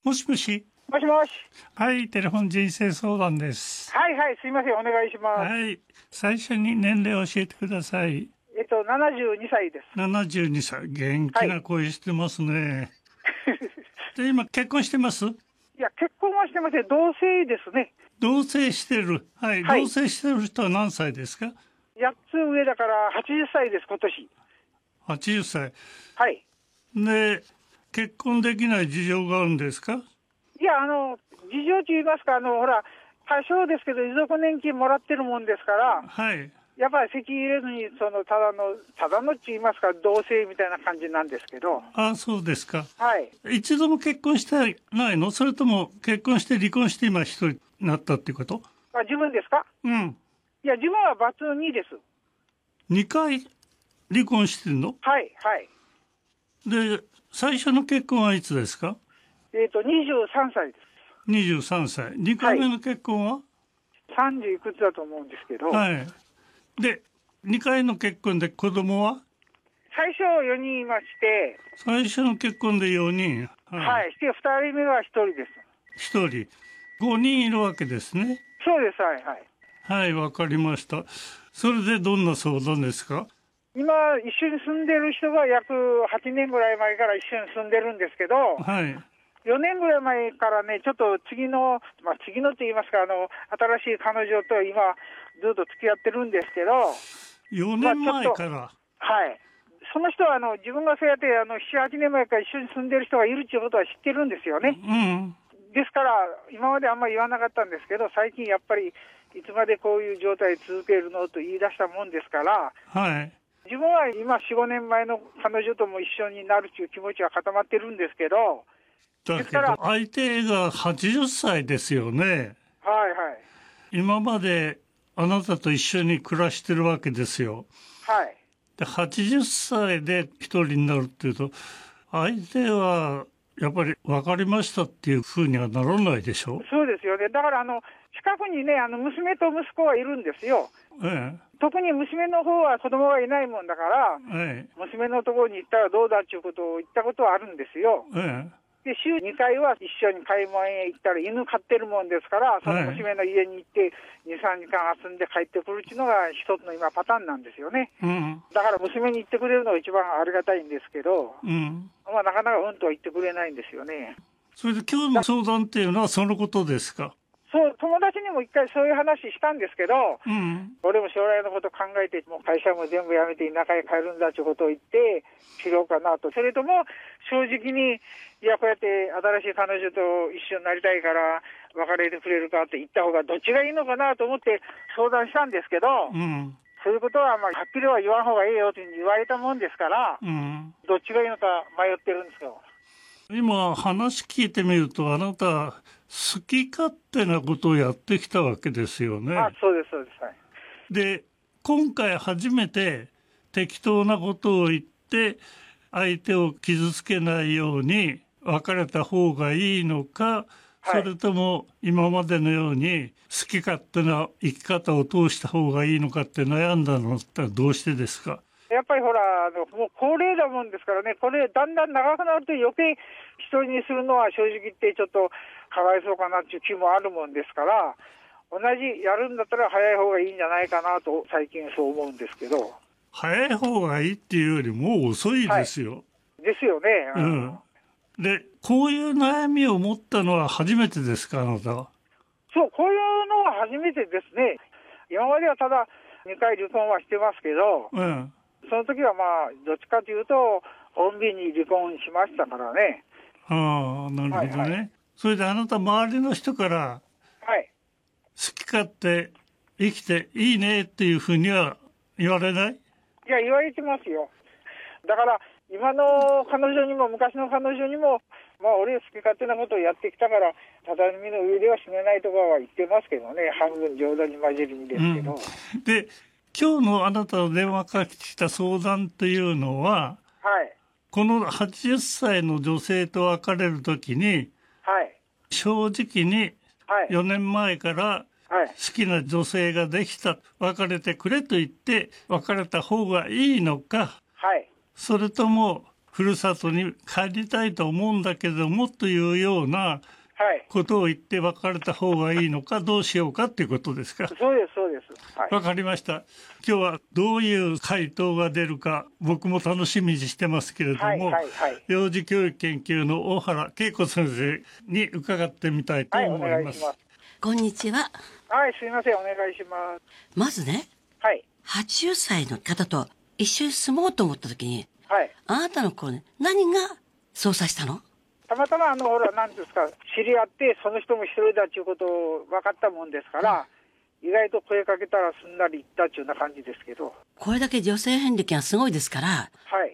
もしもし。 もしもし。 はい、テレフォン人生相談です。 はいはい、すいません、お願いします。 はい、最初に年齢を教えてください。 72歳です。 72歳。元気な声してますね。で、今結婚してます？ いや、結婚はしてません。同棲ですね。 同棲してる。はい。 はい同棲してる人は何歳ですか 8つ上だから80歳です、今年。 ？80歳。 はい。 で、結婚できない事情があるんですか？ いや、事情と言いますか、ほら、多少ですけど、遺族年金もらってるもんですから、 はい。 やっぱり籍入れずに、ただのって言いますか、同棲みたいな感じなんですけど。 ああ、そうですか。 はい。 一度も結婚してないの？それとも結婚して離婚して今一人になったっていうこと？ あ、自分ですか？ うん。 いや、自分はバツ2です。 2回離婚してんの？ はい、はい。 で、最初の結婚はいつですか 23歳です。 ？23歳。2回目の結婚は？ 30いくつだと思うんですけど、 はい。で、2回の結婚で子供は？ 最初4人いまして、 最初の結婚で4人。 はい、して2人目は1人です。 1人。5人いるわけですね。 そうです、はい、はい。 はい、わかりました。それでどんな相談ですか？ 今、一緒に住んでる人が約8年ぐらい前から一緒に住んでるんですけど、 はい。 4年ぐらい前からね、ちょっと次のって言いますか、新しい彼女と今、ずっと付き合ってるんですけど、 4年前から。 はい。その人は自分がそうやって7、8年前から一緒に住んでる人がいるっていうことは知ってるんですよね。 うん。 ですから、今まであんまり言わなかったんですけど、最近やっぱり、いつまでこういう状態続けるのと言い出したもんですから、 はい。 自分は今4、5年前の彼女とも一緒になるという気持ちは固まってるんですけど、 だけど、相手が80歳ですよね。 はいはい。 今まであなたと一緒に暮らしてるわけですよ。 はい。 で、80歳で一人になるっていうと、相手はやっぱり分かりましたっていうふうにはならないでしょ？ そうですよね。だから近くにね、娘と息子はいるんですよ。 え特に娘の方は子供がいないもんだから、 え。え娘のところに行ったらどうだっていうことを言ったことはあるんですよ。 え。ええ。 で、週2回は一緒に買い物へ行ったら犬飼ってるもんですから、その娘の家に行って2、3時間遊んで帰ってくるっていうのが一つの今パターンなんですよね。 うん。 だから娘に行ってくれるのが一番ありがたいんですけど、 うん。 まあなかなかうんとは言ってくれないんですよね。 それで今日の相談っていうのはそのことですか？ そう、友達にも一回そういう話したんですけど、 うん。 俺も将来のこと考えて、もう会社も全部辞めて田舎へ帰るんだということを言って、切ろうかなと。それとも、正直に、いや、こうやって新しい彼女と一緒になりたいから、別れてくれるかって言った方がどっちがいいのかなと思って相談したんですけど、 うん。 そういうことは、はっきりは言わん方がいいよというふうに言われたもんですから、 うん。 どっちがいいのか迷ってるんですよ。 今話聞いてみるとあなた好き勝手なことをやってきたわけですよね。 あ、そうです、そうです。はい。 で、今回初めて適当なことを言って相手を傷つけないように別れた方がいいのか、 はい、 それとも今までのように好き勝手な生き方を通した方がいいのかって悩んだのってどうしてですか？ やっぱりほら、もう高齢だもんですからね、これだんだん長くなると余計一人にするのは正直言ってちょっとかわいそうかなっていう気もあるもんですから、同じやるんだったら早い方がいいんじゃないかなと最近そう思うんですけど。 早い方がいいっていうよりもう遅いですよ。 はい、ですよね。 うん。で、こういう悩みを持ったのは初めてですか、あなたは？ そう、こういうのは初めてですね。今まではただ2回離婚はしてますけど、 うん。 その時はまあ、どっちかというと、穏便に離婚しましたからね。 ああ、なるほどね。 はいはい、 それであなた周りの人から、 はい。 好き勝手生きていいねっていうふうには言われない？ いや、言われてますよ。だから、今の彼女にも昔の彼女にも、まあ、俺好き勝手なことをやってきたから、畳の上では死ねないとかは言ってますけどね。半分冗談に交じりにですけど。 うん、で、今日のあなたの電話かけてきた相談というのは、 はい。 この80歳の女性と別れるときに、 はい。 正直にはい。 4年前から好きな女性ができた、別れてくれと言って別れた方がいいのか、 はい。 それともふるさとに帰りたいと思うんだけどもというようなはい。 ことを言って別れた方がいいのかどうしようかっていうことですか。 そうです、そうです。はい。 わかりました。今日はどういう回答が出るか僕も楽しみにしてますけれども、 はい、はい、はい。 幼児教育研究の大原恵子先生に伺ってみたいとはい、お思います。 願いします。 こんにちは。 はい、すいません、お願いします。 まずね、 はい、 80歳の方と一緒に住もうと思った時に、 はい。 あなたの子ね、何が操作したの？ たまたまほら、なんですか、知り合って、その人も一人だっていうことを分かったもんですから、意外と声かけたらすんなり行ったっていうような感じですけど。 これだけ女性遍歴がすごいですから、 はい。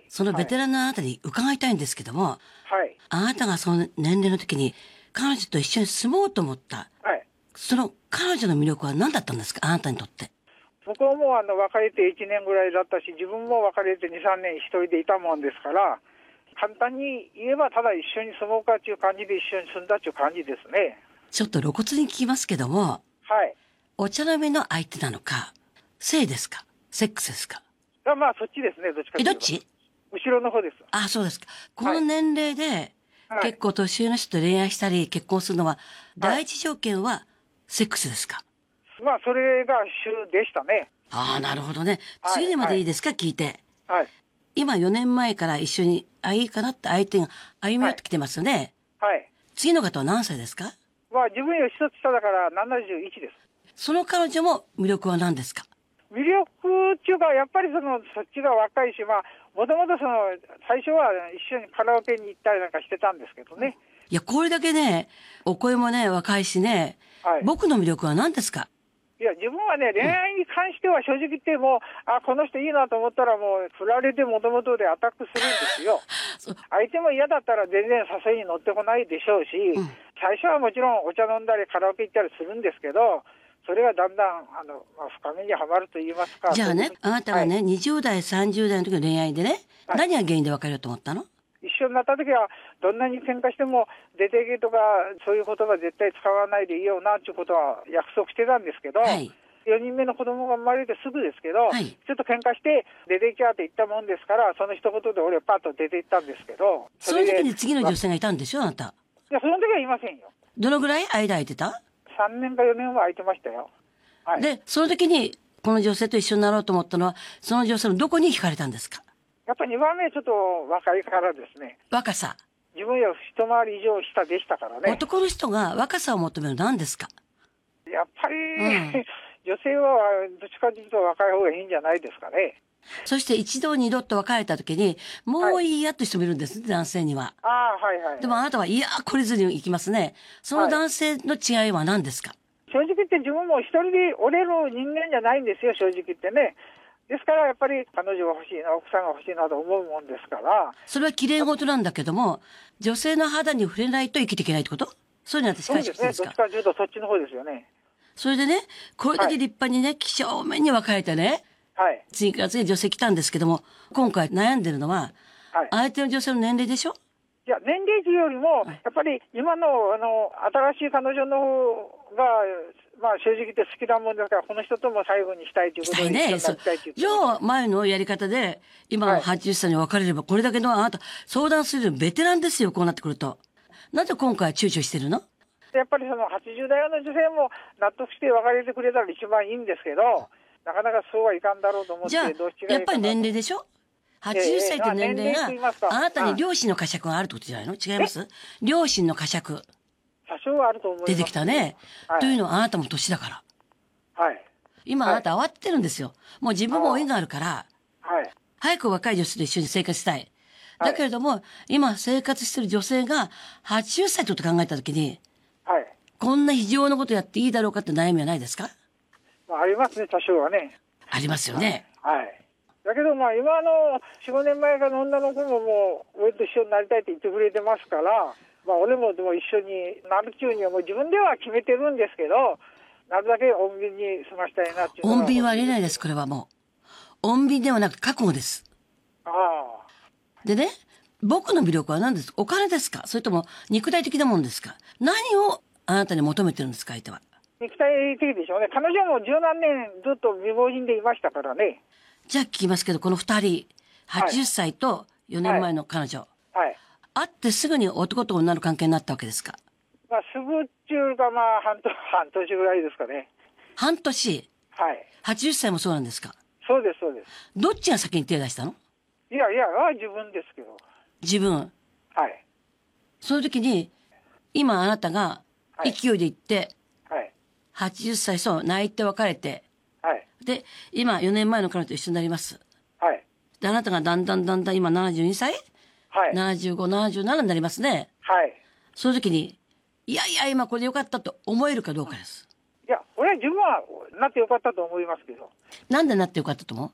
そのベテランのあなたに伺いたいんですけども、 はい。 あなたがその年齢の時に彼女と一緒に住もうと思った、 はい。 その彼女の魅力は何だったんですか、あなたにとって。 僕はもう別れて1年ぐらいだったし、自分も別れて2、3年一人でいたもんですから、簡単に言えばただ一緒に住もうかっていう感じで一緒に住んだっていう感じですね。 ちょっと露骨に聞きますけども、 はい。 お茶の目の相手なのか、性ですか、セックスですか。 まあそっちですね、どっちかというと。 どっち？ 後ろの方です。 あ、そうですか。この年齢で、 はい。 結構年上の人と恋愛したり結婚するのは、第一条件はセックスですか？ まあそれが主でしたね。 ああ、なるほどね。 はい次にまでいいですか、聞いて。 はい。 今4年前から一緒に、いいかなって相手が歩み寄ってきてますよね。 はい。 次の方は何歳ですか？ まあ自分より一つ下だから71です。 その彼女も魅力は何ですか？ 魅力っていうか、やっぱりそっちが若いし、まあ、もともと最初は一緒にカラオケに行ったりなんかしてたんですけどね。 いや、これだけね、お声もね、若いしね、 はい。 僕の魅力は何ですか？ いや、自分はね、恋愛に関しては正直言っても、この人いいなと思ったらもう、振られてもともとでアタックするんですよ。 そう相手も嫌だったら全然誘いに乗ってこないでしょうし、最初はもちろんお茶飲んだりカラオケ行ったりするんですけど、それがだんだん、まあ、深めにはまると言いますか。 じゃあね、あなたがね、 はい、 20代、30代の時の恋愛でね、 はい、 何が原因で別れようと思ったの？ 一緒になった時は、どんなに喧嘩しても、出てけとか、そういう言葉絶対使わないでいいよな、っていうことは約束してたんですけど、 はい。 4人目の子供が生まれてすぐですけど、 はい、 ちょっと喧嘩して出てきゃって言ったもんですから、その一言で俺パッと出て行ったんですけど、 その時に次の女性がいたんでしょ、あなた。 いや、その時はいませんよ。 どのぐらい間空いてた？ 3年か4年は空いてましたよ。はい。 で、その時に、この女性と一緒になろうと思ったのは、その女性のどこに惹かれたんですか？ やっぱり2番目ちょっと若いからですね。 若さ。 自分より一回り以上下でしたからね。 男の人が若さを求めるのは何ですか？ やっぱり、女性はどっちかというと若い方がいいんじゃないですかね。 そして一度二度と別れた時に、もういいやって人もいるんですね、男性には。 ああ、はいはい。 でもあなたは、いや、懲りずに行きますね。その男性の違いは何ですか？ 正直言って自分も一人で折れる人間じゃないんですよ、正直言ってね。ですからやっぱり彼女が欲しいな、奥さんが欲しいなと思うもんですから。 それは綺麗事なんだけども、女性の肌に触れないと生きていけないってこと？そういうのは私そう解ですね。 釈してるんですか？ どっちかというとそっちの方ですよね。 それでね、これだけ立派にね、几帳面に別れてね、 はい。 次から次へ女性来たんですけども、今回悩んでるのは、 はい。 相手の女性の年齢でしょ？ いや、年齢というよりも、やっぱり今の、新しい彼女の方が、まあ正直言って好きなもんですから、この人とも最後にしたいということで、 したいね。 一緒になりたいということじゃあ、前のやり方で、今の80歳に別れれば、これだけのあなた、相談するベテランですよ、こうなってくると。なぜ今回躊躇してるの？ やっぱりその80代の女性も納得して別れてくれたら一番いいんですけど、なかなかそうはいかんだろうと思って、 じゃあ、 どっちがいいかなと。 やっぱり年齢でしょ？ 80 歳という年齢年齢と言いますが、 かあなたに両親の呵責があるってことじゃないの？違います？両親の呵責。 多少はあると思います。 出てきたね。 はい、 というのはあなたも年だから。 はい。 今あなた慌ててるんですよ。もう自分も老いがあるから、 はい。 早く若い女性と一緒に生活したい。だけれども、今生活してる女性が80歳と考えたときに、 はい。 こんな非常のことやっていいだろうかって悩みはないですか？ まあ、ありますね、多少はね。 ありますよね。 はい。だけどまあ今4、5年前からの女の子ももう俺と一緒になりたいって言ってくれてますから、まあ俺もでも一緒になる中にはもう自分では決めてるんですけど、なるだけ穏便に済ましたいなっていうのは。 穏便はありえないです、これはもう。穏便ではなく覚悟です。 ああ。 でね、僕の魅力は何ですか？お金ですか？それとも肉体的なものですか？何をあなたに求めてるんですか、相手は。 肉体的でしょうね。彼女も十何年ずっと未亡人でいましたからね。 じゃあ聞きますけど、この二人、80歳と 4年前の彼女。 はい。 会ってすぐに男と女の関係になったわけですか？ まあ、すぐっていうか、まあ、半年ぐらいですかね。 半年。 はい。 80歳もそうなんですか？ そうです、そうです。 どっちが先に手を出したの？ いや、自分ですけど。 自分。 はい。 その時に、今あなたが勢いで行って、 はい。 80歳そう泣いて別れて、 はい。 で、今4年前の彼女と一緒になります。 はい。 で、あなたがだんだん今72歳？ はい。 75、77になりますね。 はい。 その時に、いやいや、今これでよかったと思えるかどうかです。 いや、俺は自分はなってよかったと思いますけど。 なんでなってよかったと思う？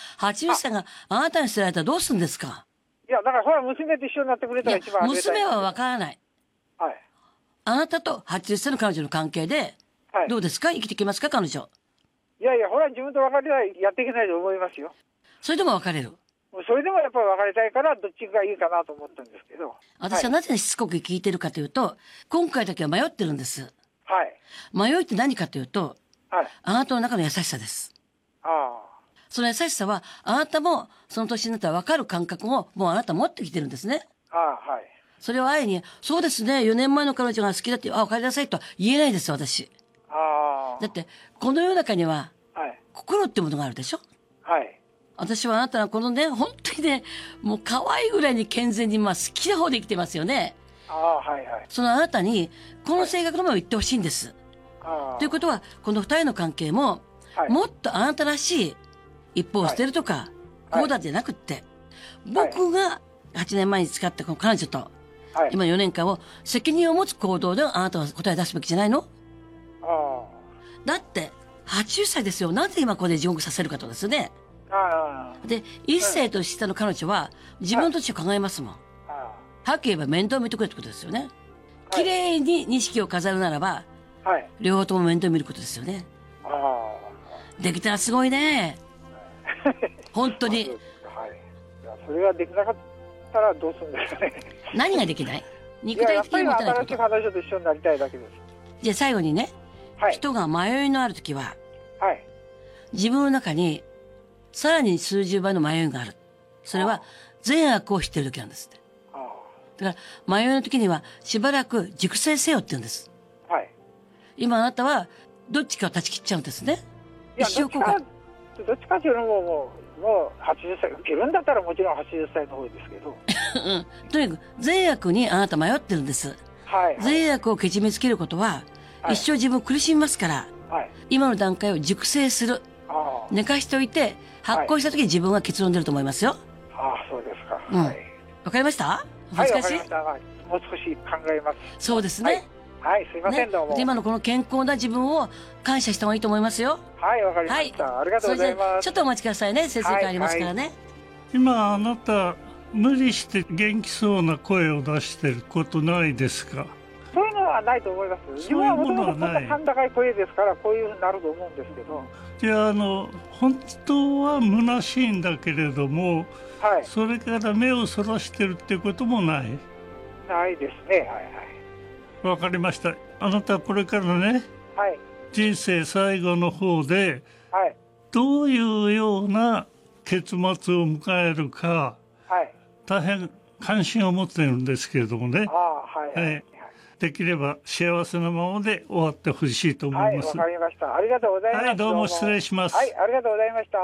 80 歳があなたに捨てられたらどうするんですか？ いや、だからほら、娘と一緒になってくれたいや、 ら一番ありがたい。 娘はわからない。 はい。 あなたと80歳の彼女の関係で、 はい。 どうですか？生きていけますか彼女？ いや、ほら、自分と別れない、やっていけないと思いますよ。 それでも別れる？ もうそれでもやっぱり別れたいから、どっちがいいかなと思ったんですけど。 私はなぜしつこく聞いてるかというと、今回だけは迷ってるんです。 はい。 迷いって何かというと、 はい。 あなたの中の優しさです。 ああ。 その優しさは、あなたもその年になったら分かる感覚をもうあなた持ってきてるんですね。 ああ、はい。 それを愛に、そうですね、4年前の彼女が好きだって、お帰りなさいとは言えないです、私。 ああ。 だって、この世の中には、 はい。 心ってものがあるでしょ？ はい。 私はあなたのこのね、本当にね、もう可愛いぐらいに健全に、好きな方で生きてますよね。 ああ、はいはい。 そのあなたに、この性格のまま言ってほしいんです。 ああ。 ということは、この二人の関係も、 はい。 もっとあなたらしい一方を捨てるとか、 はいこうだじゃなくって、僕が8年前に使ったこの彼女と、 はい。 今4年間を責任を持つ行動であなたは答え出すべきじゃないの？ あだって、80歳ですよ。なぜ今ここで地獄させるかとですね。 あ。ああ。 で、一世と下の彼女は自分の土地を考えますもん。 ああ。 はっきり言えば面倒見てくれってことですよね。 はい綺麗に錦を飾るならば、 はい。 両方とも面倒見ることですよね。 ああ。 できたらすごいね。本当に。 はい。いや、それができなかったらどうするんですかね。 何ができない？ いや、 肉体やっぱり的に持てない新しいこと。 彼女と一緒になりたいだけです。 じゃあ最後にね、 はい。 人が迷いのあるときは、 はい。 自分の中にさらに数十倍の迷いがある。それは善悪を知ってるときなんですって。 あだから迷いの時にはしばらく熟成せよって言うんです。 あ。はい。 今あなたはどっちかを断ち切っちゃうんですね。 いや、 一生後悔。 どっちかというともう80歳、受けるんだったらもちろん80歳の方ですけど。 うん。とにかく善悪にあなた迷ってるんです。 はい。 善悪をけじめつけることは、 はい一生自分を苦しみますから、 はい。 今の段階を熟成する。 あ寝かしておいて、発酵した時に自分が結論出ると思いますよ。 あ。ああ、そうですか。 うんはい。 わかりました？ はい、わ難しい？ かりました。はいもう少し考えます。 そうですね。 はい、すいません、どうも。 で今のこの健康な自分を感謝した方がいいと思いますよ。 はい、わかりました。ありがとうございそれじゃあます。 ちょっとお待ちくださいね。先生会ありますからね。 今あなた無理して元気そうな声を出してることないですか？ そういうのはないと思います。自分はもともとこんな甲高い声ですから、こういうふうになると思うんですけど。 いや本当は虚しいんだけれども、 はい。 それから目をそらしてるってこともない。 ないですね。はいわかりました。あなたこれからね、 はい。はい。 人生最後の方ではい。 どういうような結末を迎えるかはい。 大変関心を持ってるんですけれどもねあ、あ、はい。はい。 できれば幸せなままで終わってほしいと思はいい、 ます。 わかりました。ありがとうございます。 はい、どうも失礼します。 はい、ありがとうございました。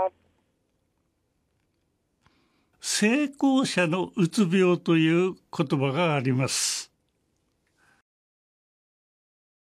成功者のうつ病という言葉があります。